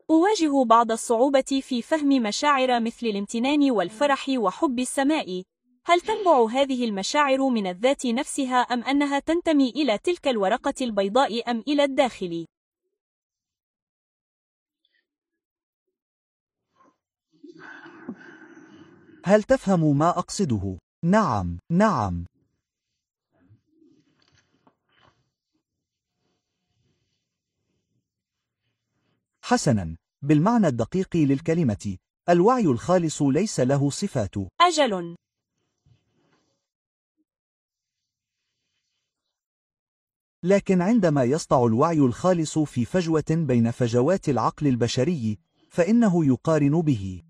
أواجه بعض الصعوبة في فهم مشاعر مثل الامتنان والفرح وحب السماء. هل تنبع هذه المشاعر من الذات نفسها أم أنها تنتمي إلى تلك الورقة البيضاء أم إلى الداخل؟ هل تفهم ما أقصده؟ نعم، نعم. حسناً، بالمعنى الدقيق للكلمة، الوعي الخالص ليس له صفات. أجل. لكن عندما يسطع الوعي الخالص في فجوة بين فجوات العقل البشري، فإنه يقارن به.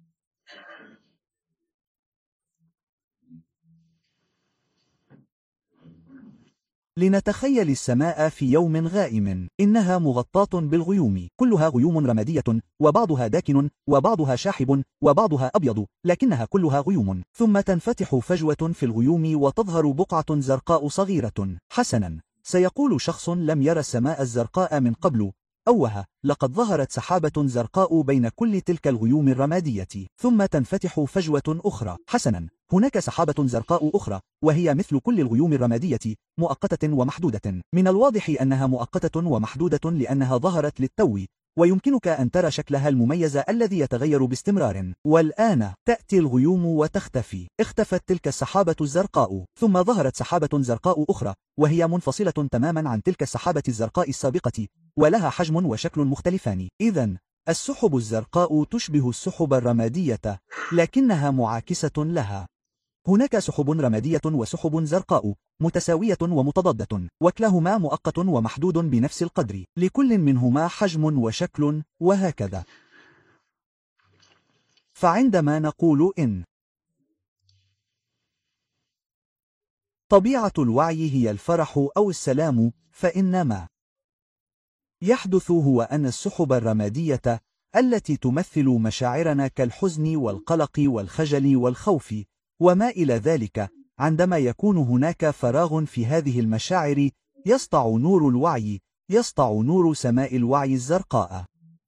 لنتخيل السماء في يوم غائم، إنها مغطاة بالغيوم، كلها غيوم رمادية، وبعضها داكن، وبعضها شاحب، وبعضها أبيض، لكنها كلها غيوم. ثم تنفتح فجوة في الغيوم وتظهر بقعة زرقاء صغيرة. حسناً، سيقول شخص لم يرى السماء الزرقاء من قبل: أوه، لقد ظهرت سحابة زرقاء بين كل تلك الغيوم الرمادية. ثم تنفتح فجوة أخرى. حسناً، هناك سحابة زرقاء أخرى، وهي مثل كل الغيوم الرمادية، مؤقتة ومحدودة. من الواضح أنها مؤقتة ومحدودة لأنها ظهرت للتو، ويمكنك أن ترى شكلها المميز الذي يتغير باستمرار. والآن تأتي الغيوم وتختفي. اختفت تلك السحابة الزرقاء، ثم ظهرت سحابة زرقاء أخرى، وهي منفصلة تماما عن تلك السحابة الزرقاء السابقة، ولها حجم وشكل مختلفان. إذن السحب الزرقاء تشبه السحب الرمادية، لكنها معاكسة لها. هناك سحب رمادية وسحب زرقاء، متساوية ومتضادة، وكلاهما مؤقت ومحدود بنفس القدر، لكل منهما حجم وشكل، وهكذا. فعندما نقول إن طبيعة الوعي هي الفرح أو السلام، فإن ما يحدث هو أن السحب الرمادية التي تمثل مشاعرنا كالحزن والقلق والخجل والخوف وما إلى ذلك، عندما يكون هناك فراغ في هذه المشاعر، يسطع نور الوعي، يسطع نور سماء الوعي الزرقاء.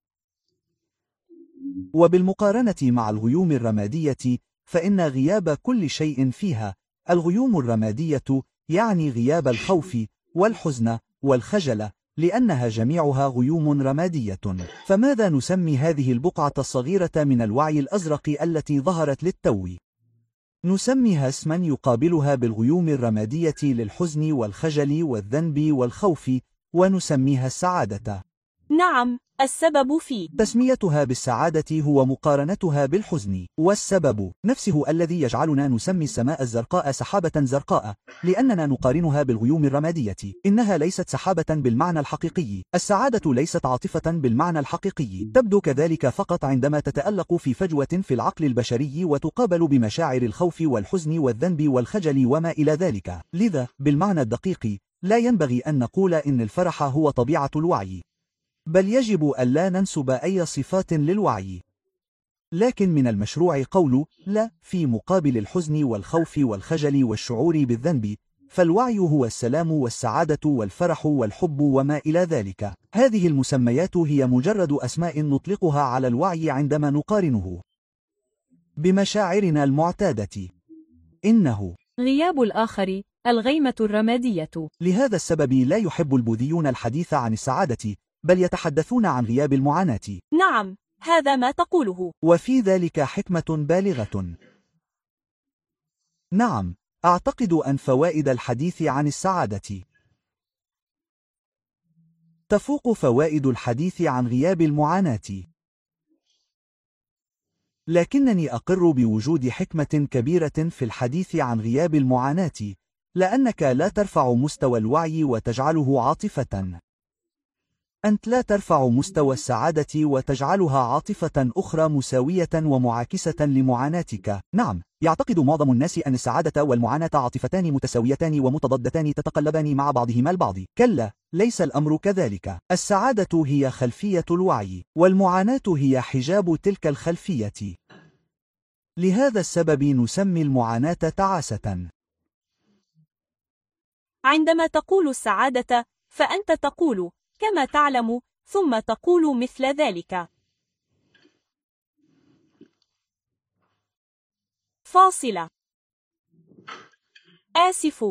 وبالمقارنة مع الغيوم الرمادية، فإن غياب كل شيء فيها، الغيوم الرمادية، يعني غياب الخوف والحزن والخجل، لأنها جميعها غيوم رمادية. فماذا نسمي هذه البقعة الصغيرة من الوعي الأزرق التي ظهرت للتو؟ نسميها اسما يقابلها بالغيوم الرمادية للحزن والخجل والذنب والخوف، ونسميها السعادة. نعم، السبب في تسميتها بالسعادة هو مقارنتها بالحزن، والسبب نفسه الذي يجعلنا نسمي السماء الزرقاء سحابة زرقاء، لأننا نقارنها بالغيوم الرمادية. إنها ليست سحابة بالمعنى الحقيقي، السعادة ليست عاطفة بالمعنى الحقيقي، تبدو كذلك فقط عندما تتألق في فجوة في العقل البشري وتقابل بمشاعر الخوف والحزن والذنب والخجل وما إلى ذلك. لذا بالمعنى الدقيق لا ينبغي أن نقول إن الفرح هو طبيعة الوعي، بل يجب ألا ننسب أي صفات للوعي. لكن من المشروع قول لا في مقابل الحزن والخوف والخجل والشعور بالذنب، فالوعي هو السلام والسعادة والفرح والحب وما إلى ذلك. هذه المسميات هي مجرد أسماء نطلقها على الوعي عندما نقارنه بمشاعرنا المعتادة. إنه غياب الآخر، الغيمة الرمادية. لهذا السبب لا يحب البوذيون الحديث عن السعادة، بل يتحدثون عن غياب المعاناة. نعم، هذا ما تقوله. وفي ذلك حكمة بالغة. نعم، أعتقد أن فوائد الحديث عن السعادة تفوق فوائد الحديث عن غياب المعاناة. لكنني أقر بوجود حكمة كبيرة في الحديث عن غياب المعاناة، لأنك لا ترفع مستوى الوعي وتجعله عاطفة. أنت لا ترفع مستوى السعادة وتجعلها عاطفة أخرى مساوية ومعاكسة لمعاناتك. نعم، يعتقد معظم الناس أن السعادة والمعاناة عاطفتان متساويتان ومتضادتان تتقلبان مع بعضهما البعض. كلا، ليس الأمر كذلك. السعادة هي خلفية الوعي، والمعاناة هي حجاب تلك الخلفية. لهذا السبب نسمي المعاناة تعاسة. عندما تقول السعادة، فأنت تقول كما تعلم، ثم تقول مثل ذلك. فاصلة. آسف.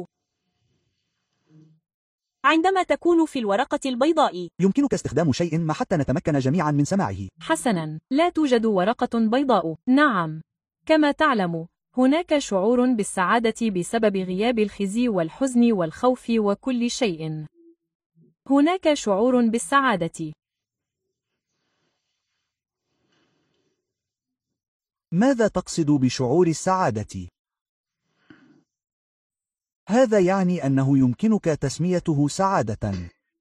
عندما تكون في الورقة البيضاء. يمكنك استخدام شيء ما حتى نتمكن جميعا من سماعه. حسناً، لا توجد ورقة بيضاء. نعم. كما تعلم، هناك شعور بالسعادة بسبب غياب الخزي والحزن والخوف وكل شيء. هناك شعور بالسعادة. ماذا تقصد بشعور السعادة؟ هذا يعني أنه يمكنك تسميته سعادة.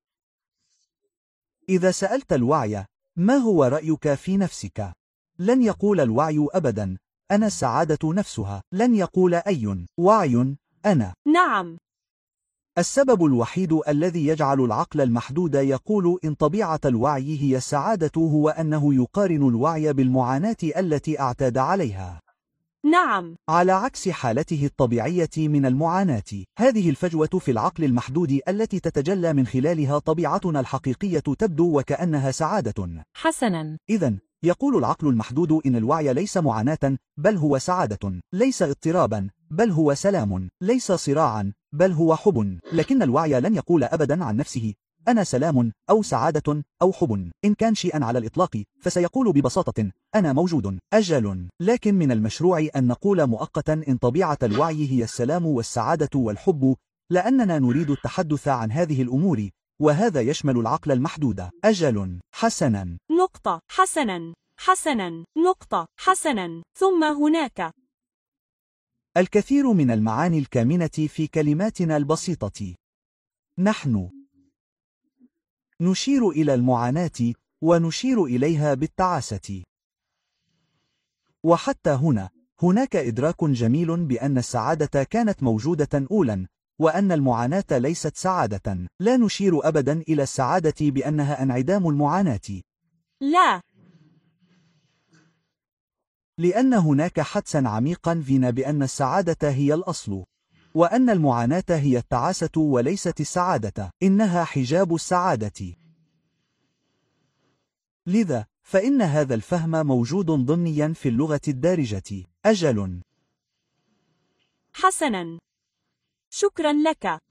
إذا سألت الوعي ما هو رأيك في نفسك؟ لن يقول الوعي أبدا أنا السعادة نفسها. لن يقول أي وعي أنا. نعم. السبب الوحيد الذي يجعل العقل المحدود يقول إن طبيعة الوعي هي السعادة هو أنه يقارن الوعي بالمعاناة التي اعتاد عليها. نعم. على عكس حالته الطبيعية من المعاناة. هذه الفجوة في العقل المحدود التي تتجلى من خلالها طبيعتنا الحقيقية تبدو وكأنها سعادة. حسناً. إذن يقول العقل المحدود إن الوعي ليس معاناة بل هو سعادة، ليس اضطرابا بل هو سلام، ليس صراعا بل هو حب. لكن الوعي لن يقول أبدا عن نفسه أنا سلام أو سعادة أو حب. إن كان شيئا على الإطلاق فسيقول ببساطة أنا موجود. أجل. لكن من المشروع أن نقول مؤقتا إن طبيعة الوعي هي السلام والسعادة والحب، لأننا نريد التحدث عن هذه الأمور، وهذا يشمل العقل المحدود. أجل. حسنا. نقطة. حسنا. حسنا. نقطة. حسنا. ثم هناك الكثير من المعاني الكامنة في كلماتنا البسيطة. نحن نشير إلى المعاناة ونشير إليها بالتعاسة. وحتى هناك إدراك جميل بأن السعادة كانت موجودة أولا، وأن المعاناة ليست سعادة. لا نشير أبدا إلى السعادة بأنها انعدام المعاناة. لا. لأن هناك حدسا عميقا فينا بأن السعادة هي الأصل، وأن المعاناة هي التعاسة وليست السعادة. إنها حجاب السعادة. لذا فإن هذا الفهم موجود ضمنيا في اللغة الدارجة. أجل. حسنا. شكرا لك.